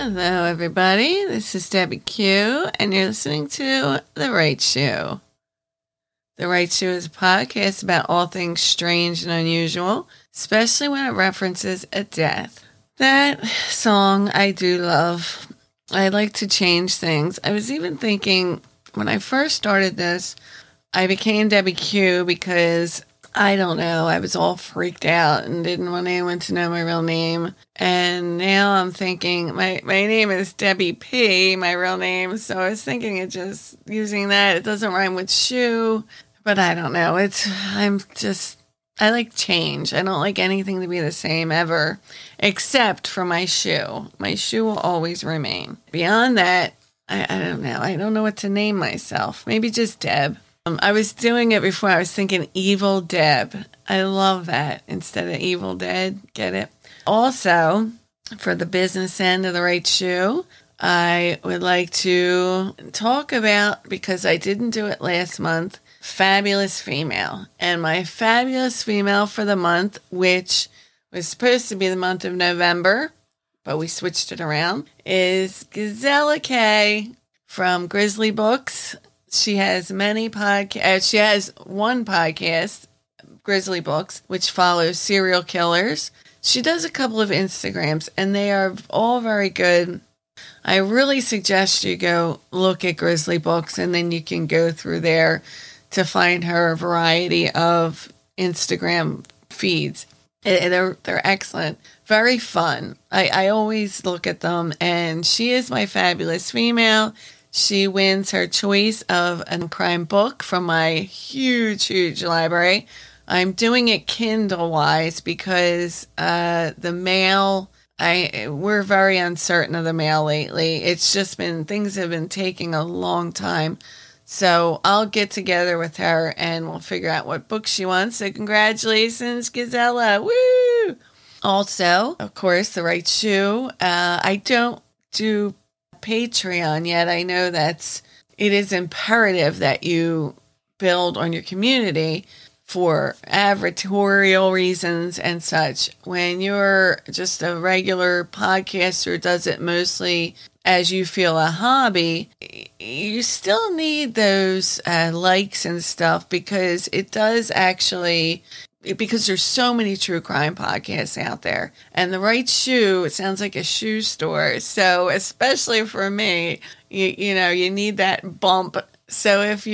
Hello, everybody. This is Debbie Q, and you're listening to The Right Shoe. The Right Shoe is a podcast about all things strange and unusual, especially when it references a death. That song I do love. I like to change things. I was even thinking, when I first started this, I became Debbie Q because, I don't know, I was all freaked out and didn't want anyone to know my real name. And now I'm thinking, my name is Debbie P, my real name. So I was thinking of just using that. It doesn't rhyme with shoe, but I don't know. I like change. I don't like anything to be the same ever, except for my shoe. My shoe will always remain. Beyond that, I don't know. I don't know what to name myself. Maybe just Deb. I was doing it before. I was thinking Evil Deb. I love that instead of Evil Dead. Get it? Also, for the business end of The Right Shoe, I would like to talk about, because I didn't do it last month, Fabulous Female. And my Fabulous Female for the month, which was supposed to be the month of November, but we switched it around, is Gazella K from Grizzly Books. She has many podcasts. She has one podcast, Grizzly Books, which follows serial killers. She does a couple of Instagrams, and they are all very good. I really suggest you go look at Grizzly Books, and then you can go through there to find her variety of Instagram feeds. They're excellent. Very fun. I always look at them, and she is my Fabulous Female. She wins her choice of a crime book from my huge library. I'm doing it Kindle-wise because the mail, we're very uncertain of the mail lately. It's just things have been taking a long time. So I'll get together with her and we'll figure out what book she wants. So congratulations, Gazella. Woo! Also, of course, The Right Shoe. I don't do Patreon yet. I know it is imperative that you build on your community for advertorial reasons and such. When you're just a regular podcaster who does it mostly as you feel a hobby, you still need those likes and stuff, because it does actually, because there's so many true crime podcasts out there. And The Right Shoe, it sounds like a shoe store. So especially for me, you need that bump. So if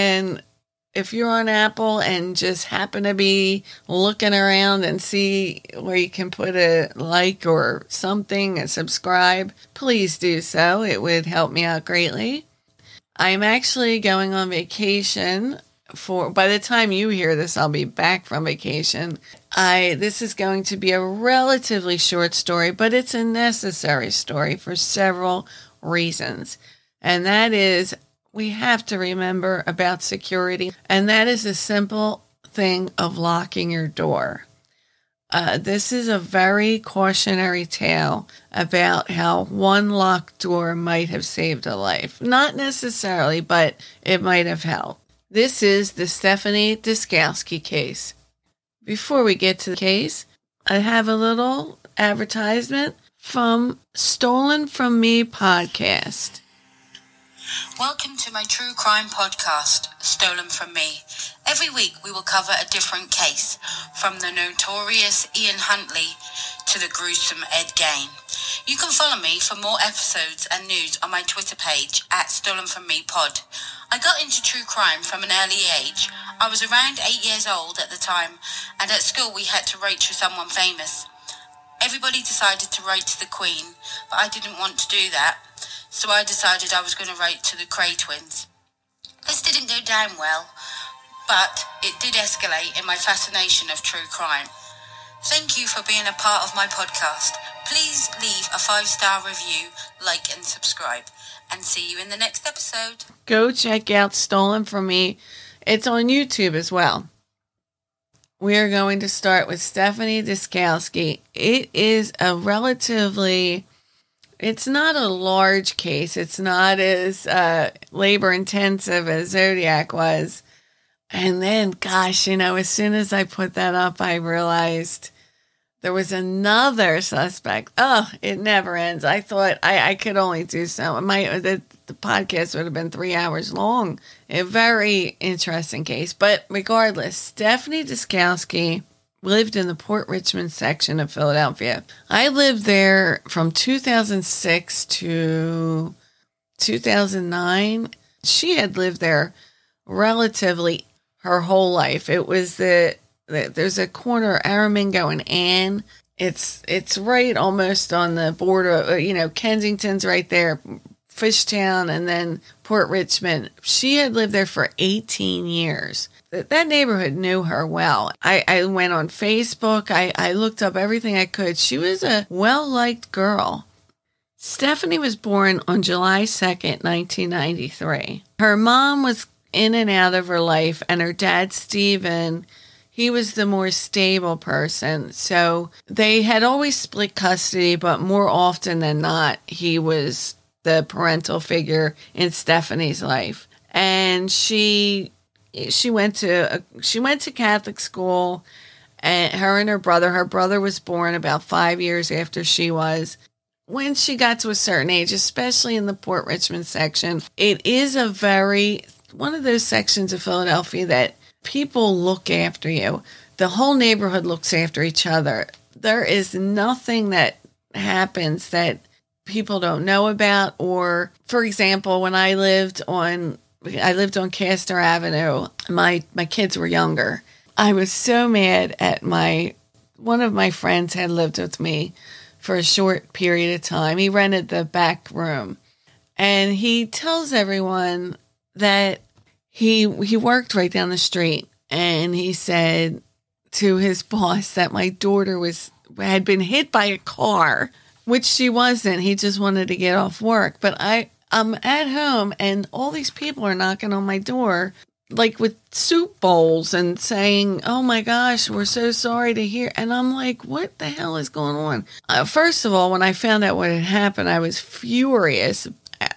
you're on Apple and just happen to be looking around and see where you can put a like or something, and subscribe, please do so. It would help me out greatly. I'm actually going on vacation. By the time you hear this, I'll be back from vacation. This is going to be a relatively short story, but it's a necessary story for several reasons. And that is, we have to remember about security, and that is the simple thing of locking your door. This is a very cautionary tale about how one locked door might have saved a life. Not necessarily, but it might have helped. This is the Stephanie Diskowski case. Before we get to the case, I have a little advertisement from Stolen From Me podcast. Welcome to my true crime podcast, Stolen From Me. Every week we will cover a different case, from the notorious Ian Huntley to the gruesome Ed Gein. You can follow me for more episodes and news on my Twitter page at Stolen From Me Pod. I got into true crime from an early age. I was around 8 years old at the time, and at school we had to write to someone famous. Everybody decided to write to the Queen, but I didn't want to do that. So I decided I was going to write to the Cray twins. This didn't go down well, but it did escalate in my fascination of true crime. Thank you for being a part of my podcast. Please leave a 5-star review, like and subscribe, and see you in the next episode. Go check out Stolen From Me. It's on YouTube as well. We are going to start with Stephanie Diskowski. It is a relatively... It's not a large case. It's not as labor-intensive as Zodiac was. And then, gosh, as soon as I put that up, I realized There was another suspect. Oh, it never ends. I thought I could only do so. The podcast would have been 3 hours long. A very interesting case. But regardless, Stephanie Deskowski lived in the Port Richmond section of Philadelphia. I lived there from 2006 to 2009. She had lived there relatively her whole life. It was there's a corner, Aramingo and Ann. It's right almost on the border. Kensington's right there, Fishtown, and then Port Richmond. She had lived there for 18 years. That neighborhood knew her well. I went on Facebook. I looked up everything I could. She was a well-liked girl. Stephanie was born on July 2nd, 1993. Her mom was in and out of her life, and her dad, Stephen, he was the more stable person. So they had always split custody, but more often than not, he was the parental figure in Stephanie's life. And she went to Catholic school, and her brother was born about 5 years after she was. When she got to a certain age, especially in the Port Richmond section, it is one of those sections of Philadelphia that people look after you. The whole neighborhood looks after each other. There is nothing that happens that people don't know about. Or, for example, when I lived on Castor Avenue, my kids were younger. I was so mad at one of my friends had lived with me for a short period of time. He rented the back room, and he tells everyone that he worked right down the street, and he said to his boss that my daughter had been hit by a car, which she wasn't. He just wanted to get off work. But I'm at home, and all these people are knocking on my door, like with soup bowls and saying, "Oh my gosh, we're so sorry to hear." And I'm like, what the hell is going on? First of all, when I found out what had happened, I was furious.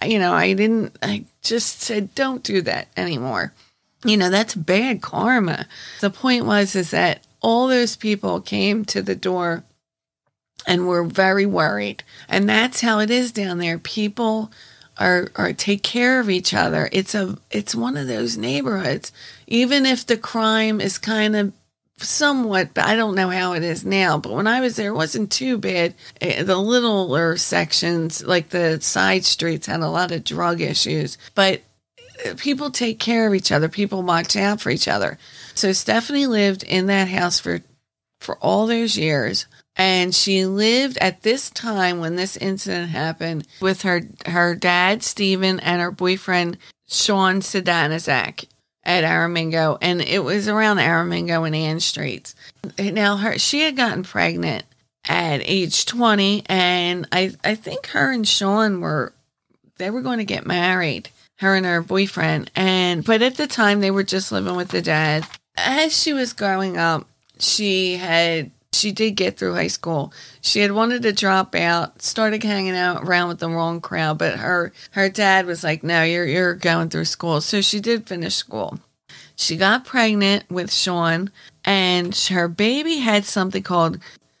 I just said, don't do that anymore. That's bad karma. The point is that all those people came to the door and were very worried. And that's how it is down there. People are take care of each other. It's one of those neighborhoods. Even if the crime is kind of somewhat, but I don't know how it is now, but when I was there, it wasn't too bad. The littler sections, like the side streets, had a lot of drug issues, but people take care of each other. People watch out for each other. So Stephanie lived in that house for all those years, and she lived at this time when this incident happened with her dad, Stephen, and her boyfriend, Sean Sedanizak, at Aramingo, and it was around Aramingo and Ann Streets. Now, she had gotten pregnant at age 20, and I think her and Sean were going to get married, her and her boyfriend, but at the time they were just living with the dad. As she was growing up, she did get through high school. She had wanted to drop out, started hanging out around with the wrong crowd, but her dad was like, "No, you're going through school." So she did finish school. She got pregnant with Sean, and her baby had something called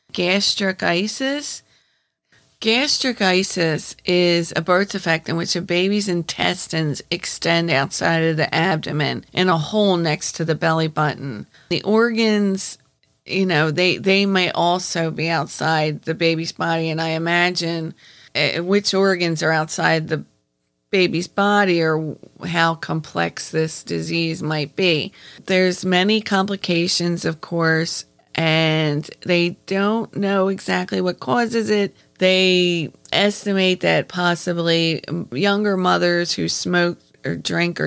gastritis. Gastritis is a birth defect in which a baby's intestines extend outside of the abdomen in a hole next to the belly button. The organs, they may also be outside the baby's body, and I imagine which organs are outside the baby's body or how complex this disease might be. There's many complications, of course, and they don't know exactly what causes it. They estimate that possibly younger mothers who smoke or drink or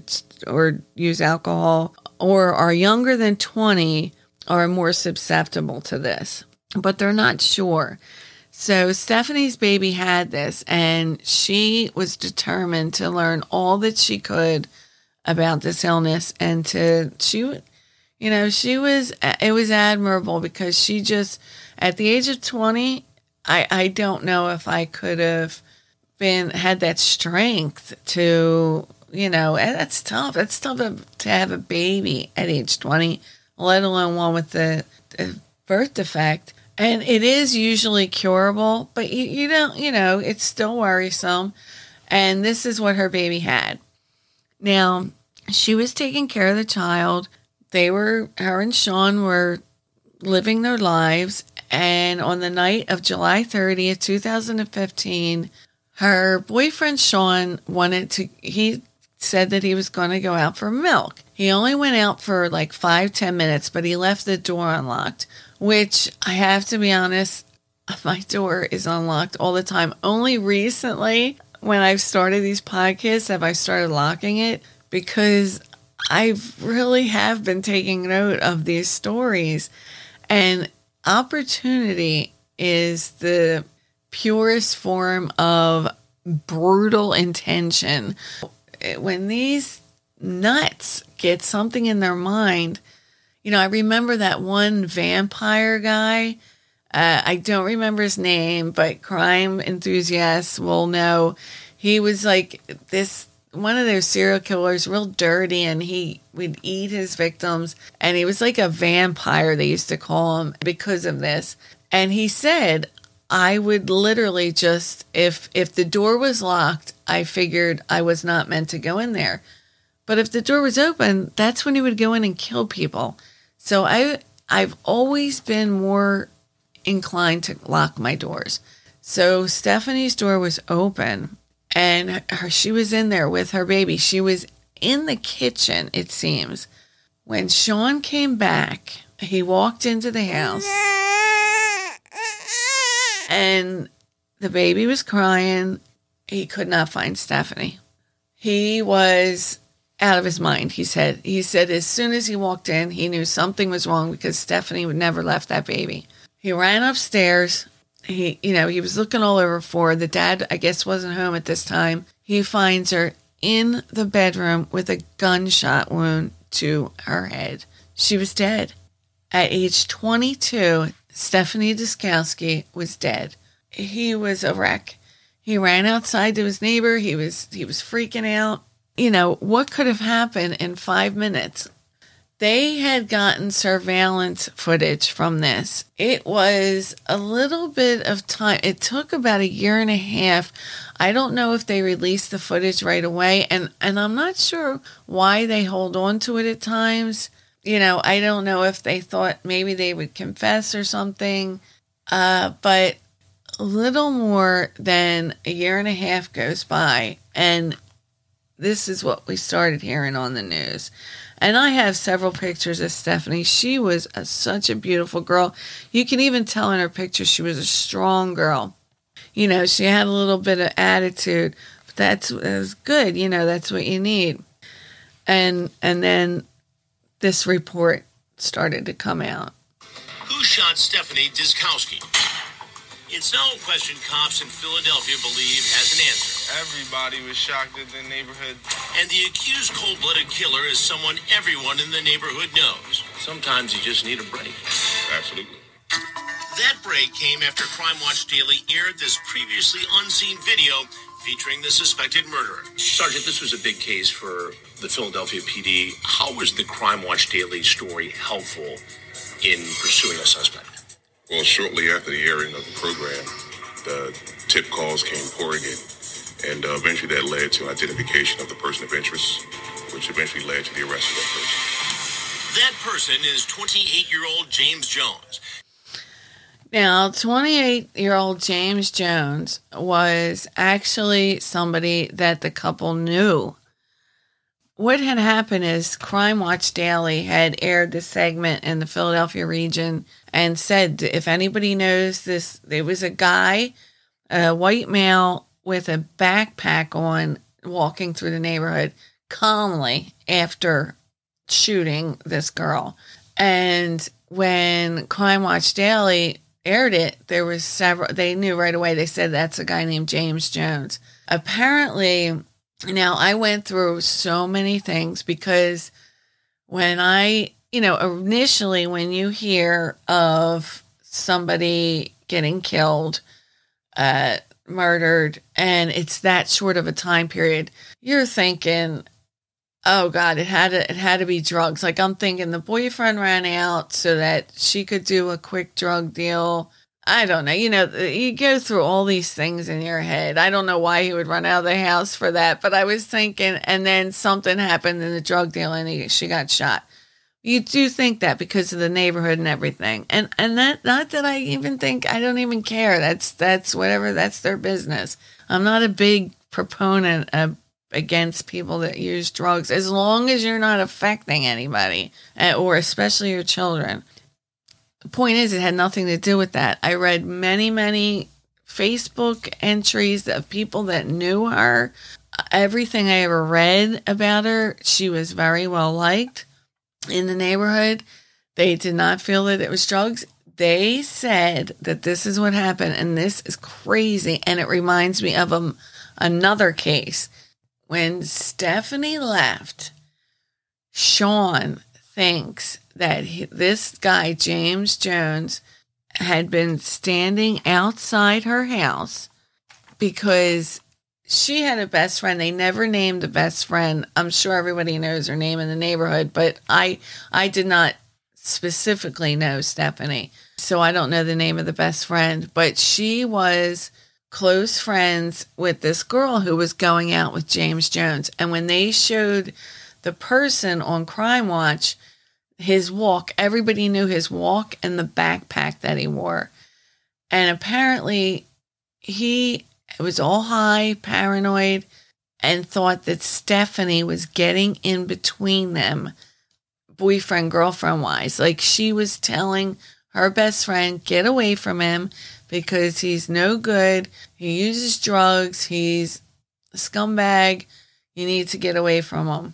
use alcohol or are younger than 20 are more susceptible to this, but they're not sure. So Stephanie's baby had this, and she was determined to learn all that she could about this illness, and it was admirable because she just, at the age of 20, I don't know if I could have had that strength to, that's tough. That's tough to have a baby at age 20, let alone one with the birth defect. And it is usually curable, but you don't, it's still worrisome. And this is what her baby had. Now, she was taking care of the child. Her and Sean were living their lives. And on the night of July 30th, 2015, her boyfriend Sean he said that he was going to go out for milk. He only went out for like 5-10 minutes, but he left the door unlocked, which I have to be honest, my door is unlocked all the time. Only recently, when I've started these podcasts, have I started locking it, because I really have been taking note of these stories. And opportunity is the purest form of brutal intention. When these nuts get something in their mind, I remember that one vampire guy. I don't remember his name, but crime enthusiasts will know. He was like one of those serial killers, real dirty, and he would eat his victims. And he was like a vampire, they used to call him, because of this. And he said, I would literally just, if the door was locked, I figured I was not meant to go in there. But if the door was open, that's when he would go in and kill people. So I've always been more inclined to lock my doors. So Stephanie's door was open, and she was in there with her baby. She was in the kitchen, it seems. When Sean came back, he walked into the house, and the baby was crying. He could not find Stephanie. He was out of his mind, he said. He said as soon as he walked in, he knew something was wrong, because Stephanie would never left that baby. He ran upstairs. He was looking all over for her. The dad, I guess, wasn't home at this time. He finds her in the bedroom with a gunshot wound to her head. She was dead. At age 22, Stephanie Duskowski was dead. He was a wreck. He ran outside to his neighbor. He was freaking out. What could have happened in 5 minutes? They had gotten surveillance footage from this. It was a little bit of time. It took about 1.5 years. I don't know if they released the footage right away, and I'm not sure why they hold on to it at times. I don't know if they thought maybe they would confess or something, but a little more than 1.5 years goes by, and this is what we started hearing on the news. And I have several pictures of Stephanie. She was such a beautiful girl. You can even tell in her picture she was a strong girl. She had a little bit of attitude, but that was good. That's what you need. And then this report started to come out. Who shot Stephanie Duskowski? It's no question cops in Philadelphia believe has an answer. Everybody was shocked at the neighborhood. And the accused cold-blooded killer is someone everyone in the neighborhood knows. Sometimes you just need a break. Absolutely. That break came after Crime Watch Daily aired this previously unseen video featuring the suspected murderer. Sergeant, this was a big case for the Philadelphia PD. How was the Crime Watch Daily story helpful in pursuing a suspect? Well, shortly after the airing of the program, the tip calls came pouring in, and eventually that led to identification of the person of interest, which eventually led to the arrest of that person. That person is 28-year-old James Jones. Now, 28-year-old James Jones was actually somebody that the couple knew. What had happened is Crime Watch Daily had aired this segment in the Philadelphia region and said, if anybody knows this, there was a guy, a white male with a backpack on, walking through the neighborhood calmly after shooting this girl. And when Crime Watch Daily aired it, there was several, they knew right away. They said that's a guy named James Jones. Apparently, now I went through so many things, because when initially when you hear of somebody getting killed, murdered, and it's that short of a time period, you're thinking Oh God, it had to be drugs. Like I'm thinking the boyfriend ran out so that she could do a quick drug deal. I don't know. You go through all these things in your head. I don't know why he would run out of the house for that, but I was thinking, and then something happened in the drug deal and she got shot. You do think that because of the neighborhood and everything. And that, not that I even think, I don't even care. That's whatever, that's their business. I'm not a big proponent against people that use drugs, as long as you're not affecting anybody, or especially your children. The point is, it had nothing to do with that. I read many, many Facebook entries of people that knew her. Everything I ever read about her, she was very well liked in the neighborhood. They did not feel that it was drugs. They said that this is what happened, and this is crazy, and it reminds me of another case. When Stephanie left, Sean thinks that this guy, James Jones, had been standing outside her house because she had a best friend. They never named the best friend. I'm sure everybody knows her name in the neighborhood, but I did not specifically know Stephanie, so I don't know the name of the best friend, but she was close friends with this girl who was going out with James Jones. And when they showed the person on Crime Watch, his walk, everybody knew his walk and the backpack that he wore. And apparently he was all high, paranoid, and thought that Stephanie was getting in between them, boyfriend, girlfriend wise. Like she was telling her best friend, get away from him because he's no good. He uses drugs. He's a scumbag. You need to get away from him.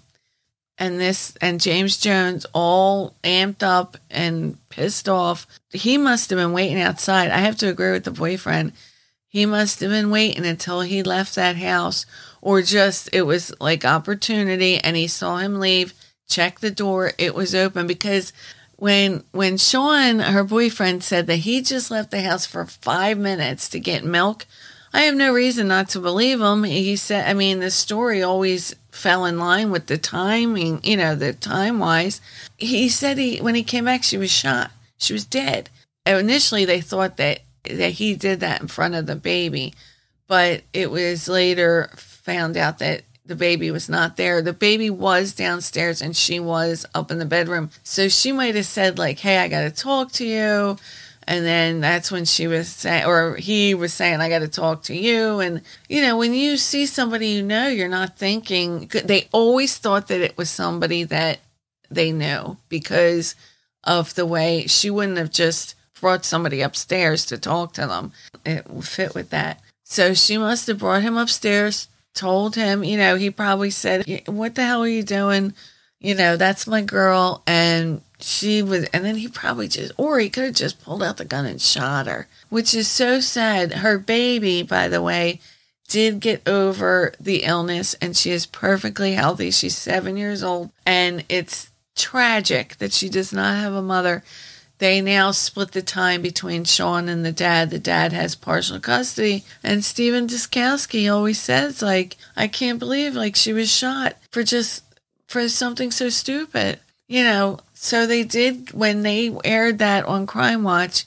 And James Jones, all amped up and pissed off, he must have been waiting outside. I have to agree with the boyfriend. He must have been waiting until he left that house, or just it was like opportunity, and he saw him leave, check the door, it was open. Because when Sean, her boyfriend, said that he just left the house for 5 minutes to get milk, I have no reason not to believe him. He said, I mean, the story always fell in line with the timing, the time-wise. He said when he came back, she was shot. She was dead. And initially, they thought that he did that in front of the baby, but it was later found out that the baby was not there. The baby was downstairs and she was up in the bedroom. So she might have said like, hey, I got to talk to you. And then that's when she was saying, or he was saying, I got to talk to you. And, when you see somebody you're not thinking, they always thought that it was somebody that they knew because of the way she wouldn't have just brought somebody upstairs to talk to them. It would fit with that. So she must have brought him upstairs, told him, he probably said, what the hell are you doing? That's my girl. And then he probably he could have just pulled out the gun and shot her, which is so sad. Her baby, by the way, did get over the illness and she is perfectly healthy. She's 7 years old, and it's tragic that she does not have a mother. They now split the time between Sean and the dad. The dad has partial custody, and Steven Deskowski always says, like, I can't believe, like, she was shot for something so stupid. So they did, when they aired that on Crime Watch,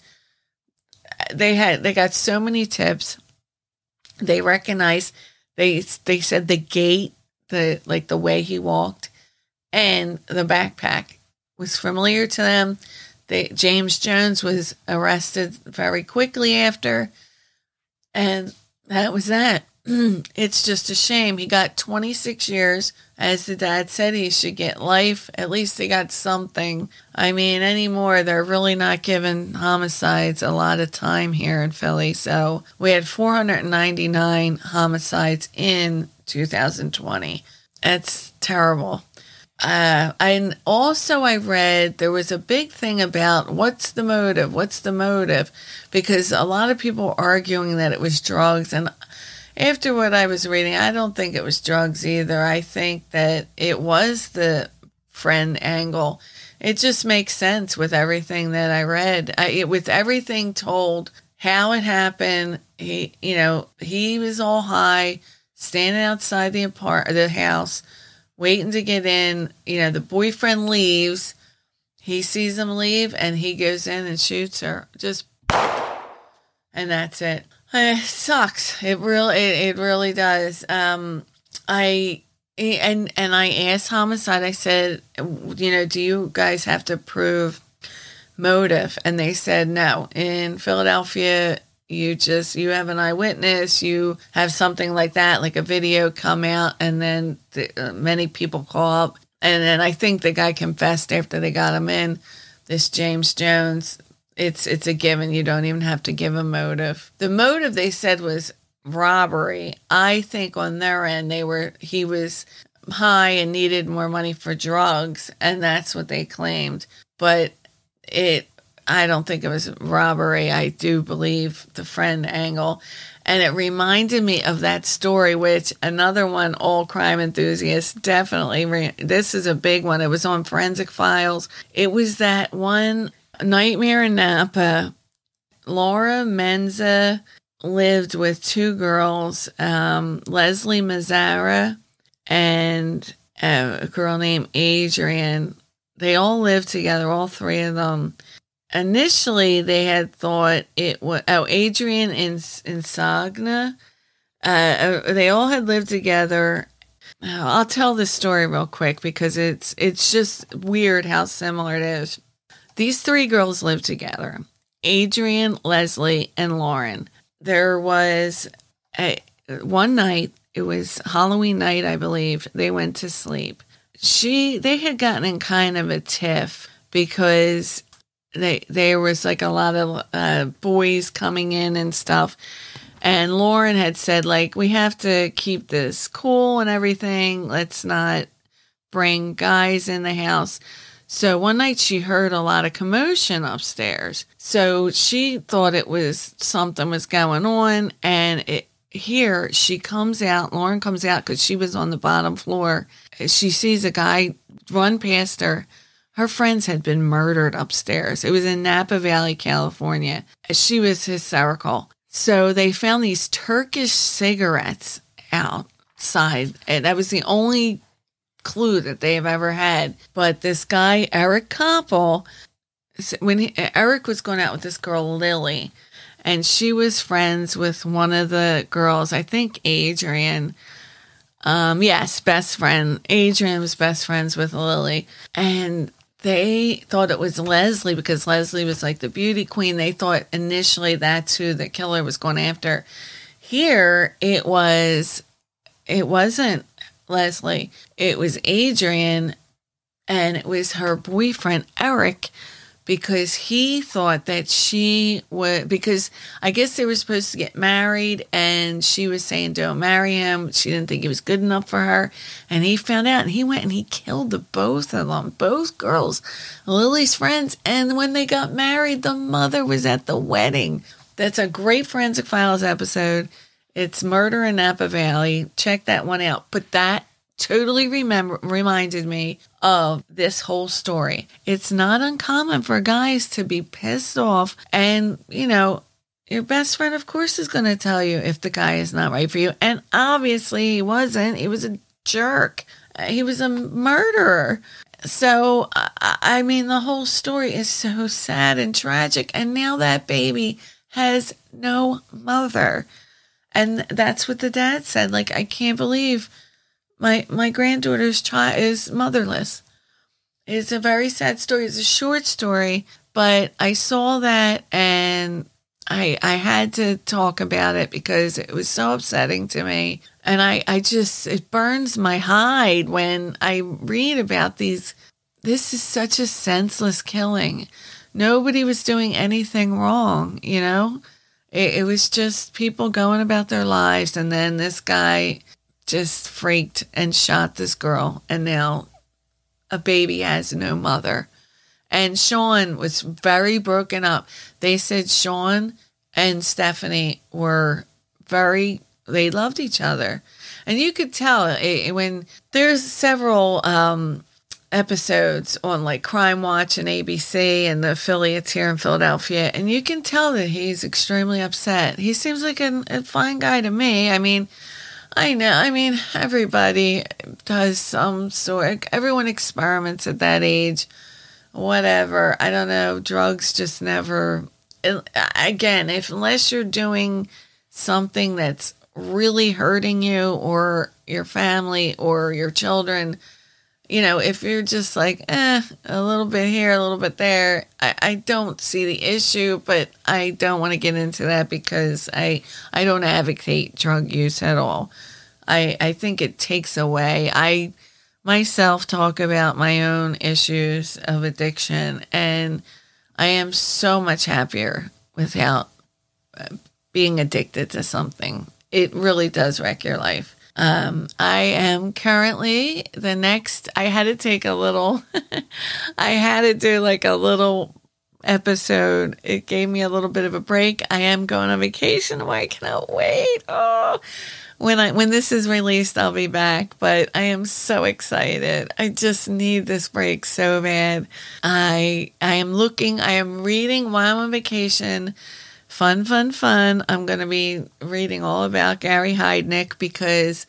they got so many tips. They recognized, they said the gait, the way he walked, and the backpack was familiar to them. James Jones was arrested very quickly after, and that was that. It's just a shame. He got 26 years. As the dad said, he should get life. At least he got something. I mean, anymore, they're really not giving homicides a lot of time here in Philly. So we had 499 homicides in 2020. That's terrible. And also I read there was a big thing about what's the motive? Because a lot of people were arguing that it was drugs, and after what I was reading, I don't think it was drugs either. I think that it was the friend angle. It just makes sense with everything that I read. With everything told, how it happened, he was all high, standing outside the house waiting to get in. The boyfriend leaves. He sees him leave, and he goes in and shoots her. Just, and that's it. It sucks. It really does. I asked Homicide. I said, do you guys have to prove motive? And they said no. In Philadelphia, you have an eyewitness, you have something like that, like a video come out, and then many people call up. And then I think the guy confessed after they got him in, this James Jones. It's a given. You don't even have to give a motive. The motive, they said, was robbery. I think on their end, he was high and needed more money for drugs, and that's what they claimed. But I don't think it was robbery. I do believe the friend angle. And it reminded me of that story, which another one, all crime enthusiasts definitely, this is a big one. It was on Forensic Files. It was that one Nightmare in Napa. Laura Menza lived with two girls, Leslie Mazzara and a girl named Adrian. They all lived together, all three of them. Initially, they had thought it was Adrian and Sagna. They all had lived together. I'll tell this story real quick because it's just weird how similar it is. These three girls lived together: Adrian, Leslie, and Lauren. There was one night. It was Halloween night, I believe. They went to sleep. They had gotten in kind of a tiff because there was like a lot of boys coming in and stuff. And Lauren had said, like, we have to keep this cool and everything. Let's not bring guys in the house. So one night she heard a lot of commotion upstairs. So she thought something was going on. And here she comes out, Lauren comes out because she was on the bottom floor. She sees a guy run past her. Her friends had been murdered upstairs. It was in Napa Valley, California. She was hysterical. So they found these Turkish cigarettes outside. And that was the only clue that they have ever had. But this guy, Eric Koppel, Eric was going out with this girl, Lily, and she was friends with one of the girls, I think Adrian. Yes, best friend. Adrian was best friends with Lily. And they thought it was Leslie because Leslie was like the beauty queen. They thought initially that's who the killer was going after. Here, it wasn't Leslie. It was Adrian, and it was her boyfriend, Eric, because he thought that she would, because I guess they were supposed to get married, and she was saying don't marry him. She didn't think he was good enough for her, and he found out, and he went and he killed the both of them, both girls, Lily's friends, and when they got married, the mother was at the wedding. That's a great Forensic Files episode. It's Murder in Napa Valley. Check that one out. But that totally reminded me of this whole story. It's not uncommon for guys to be pissed off, and your best friend, of course, is going to tell you if the guy is not right for you. And obviously he wasn't. He was a jerk. He was a murderer. So, I mean, the whole story is so sad and tragic. And now that baby has no mother. And that's what the dad said. Like, I can't believe my granddaughter's child is motherless. It's a very sad story. It's a short story, but I saw that and I had to talk about it because it was so upsetting to me. And it burns my hide when I read about these. This is such a senseless killing. Nobody was doing anything wrong, It was just people going about their lives, and then this guy just freaked and shot this girl, and now a baby has no mother. And Sean was very broken up. They said Sean and Stephanie they loved each other. And you could tell when there's several episodes on like Crime Watch and ABC and the affiliates here in Philadelphia, and you can tell that he's extremely upset. He seems like a fine guy to me. I mean, I know. I mean, everybody does some sort. Everyone experiments at that age. Whatever. I don't know. Drugs just never. Again, unless you're doing something that's really hurting you or your family or your children, if you're just like, a little bit here, a little bit there, I don't see the issue, but I don't want to get into that because I don't advocate drug use at all. I think it takes away. I myself talk about my own issues of addiction, and I am so much happier without being addicted to something. It really does wreck your life. I am currently I had to take a little, I had to do like a little episode. It gave me a little bit of a break. I am going on vacation. I cannot wait. Oh, when this is released, I'll be back, but I am so excited. I just need this break so bad. I am reading while I'm on vacation. Fun. I'm going to be reading all about Gary Heidnik because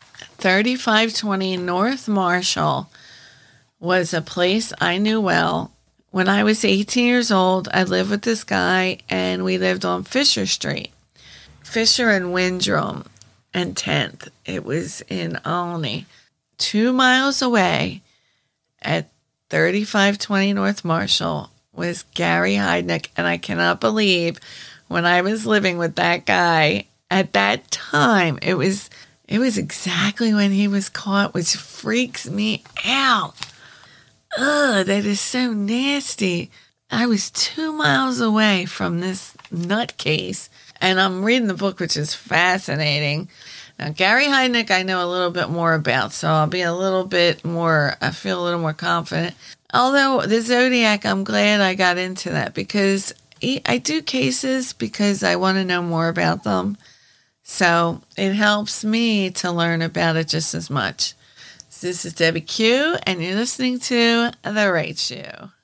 3520 North Marshall was a place I knew well. When I was 18 years old, I lived with this guy, and we lived on Fisher Street. Fisher and Windrum and 10th. It was in Olney. 2 miles away at 3520 North Marshall was Gary Heidnik, and I cannot believe when I was living with that guy at that time, it was exactly when he was caught, which freaks me out. Ugh, that is so nasty. I was 2 miles away from this nutcase, and I'm reading the book, which is fascinating. Now, Gary Heidnik, I know a little bit more about, so I feel a little more confident. Although the Zodiac, I'm glad I got into that because I do cases because I want to know more about them. So it helps me to learn about it just as much. So this is Debbie Q, and you're listening to The Right Shoe.